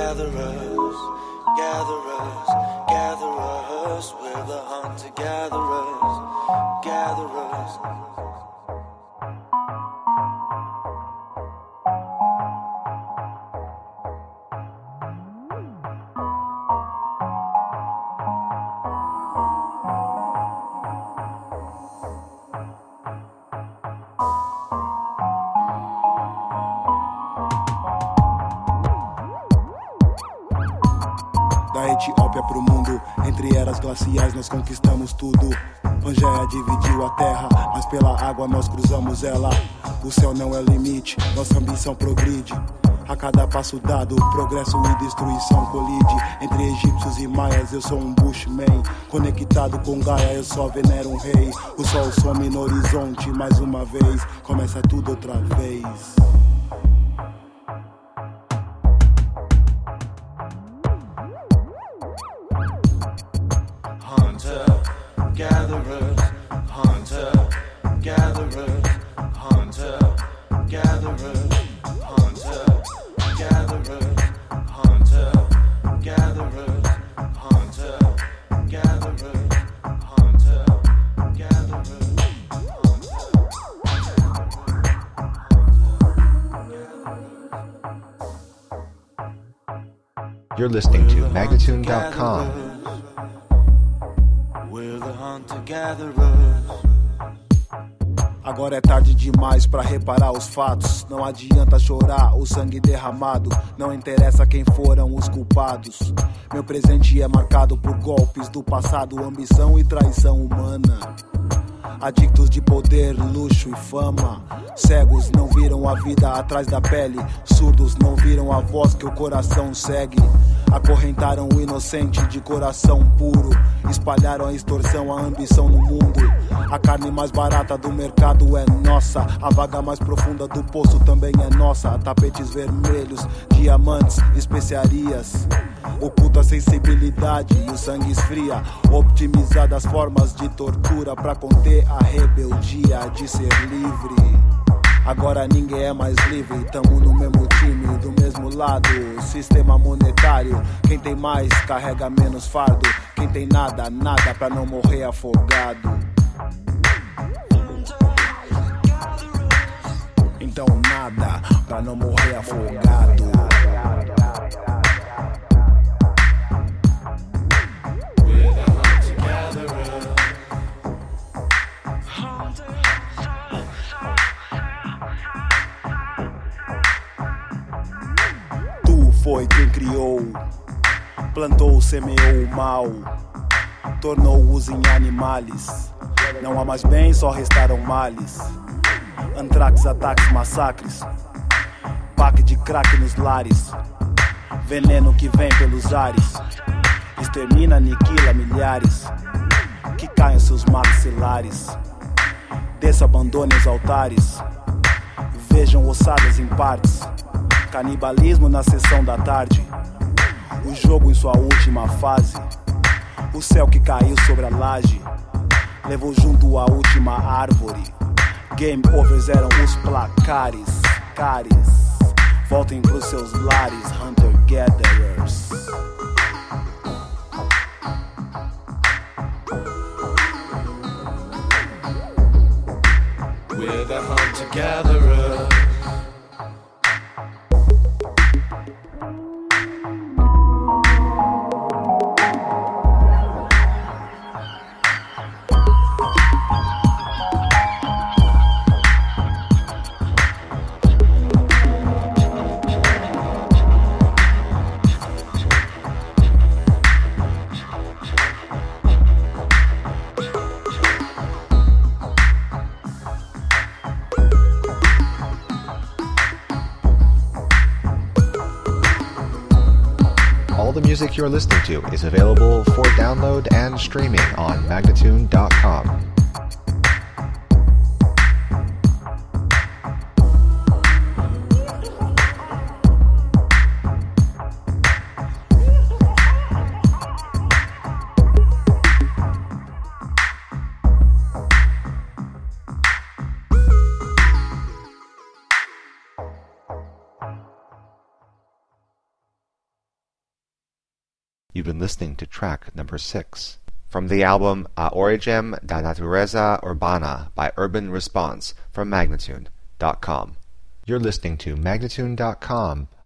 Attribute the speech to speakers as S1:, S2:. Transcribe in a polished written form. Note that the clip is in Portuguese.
S1: gatherers, gatherers, gatherers. We're the hunter-gatherers, gatherers.
S2: Da Etiópia pro mundo, entre eras glaciais nós conquistamos tudo. Pangeia dividiu a terra, mas pela água nós cruzamos ela. O céu não é limite, nossa ambição progride. A cada passo dado, progresso e destruição colide. Entre egípcios e maias eu sou um bushman. Conectado com Gaia eu só venero um rei. O sol some no horizonte mais uma vez. Começa tudo outra vez.
S1: Gatherers, hunter, gatherers, hunter, gatherers, hunter, gatherers, hunter, gatherers, hunter, gatherers, hunter, gatherers,
S3: You're listening to Magnatune.com.
S1: We're the hunter-gatherers.
S2: Agora é tarde demais pra reparar os fatos. Não adianta chorar o sangue derramado. Não interessa quem foram os culpados. Meu presente é marcado por golpes do passado, ambição e traição humana. Adictos de poder, luxo e fama. Cegos não viram a vida atrás da pele. Surdos não viram a voz que o coração segue. Acorrentaram o inocente de coração puro. Espalharam a extorsão, a ambição no mundo. A carne mais barata do mercado é nossa. A vaga mais profunda do poço também é nossa. Tapetes vermelhos, diamantes, especiarias. Oculta a sensibilidade e o sangue esfria. Optimizadas formas de tortura pra conter a rebeldia de ser livre. Agora ninguém é mais livre, tamo no mesmo time, do mesmo lado. Sistema monetário, quem tem mais carrega menos fardo. Quem tem nada, nada pra não morrer afogado. Então nada pra não morrer afogado. Foi quem criou, plantou, semeou o mal, tornou-os em animais. Não há mais bem, só restaram males. Antrax, ataques, massacres, pack de crack nos lares. Veneno que vem pelos ares, extermina, aniquila milhares. Que caem seus maxilares. Desça, abandone os altares. Vejam ossadas em partes. Canibalismo na sessão da tarde. O jogo em sua última fase. O céu que caiu sobre a laje levou junto a última árvore. Game overs eram os placares. Cares, voltem pros seus lares, hunter-gatherers.
S1: We're the hunter-gatherers.
S3: All the music you're listening to is available for download and streaming on Magnatune.com. You've been listening to track number 6 from the album A Origem da Natureza Urbana by Urban Response from Magnatune.com. You're listening to Magnatune.com,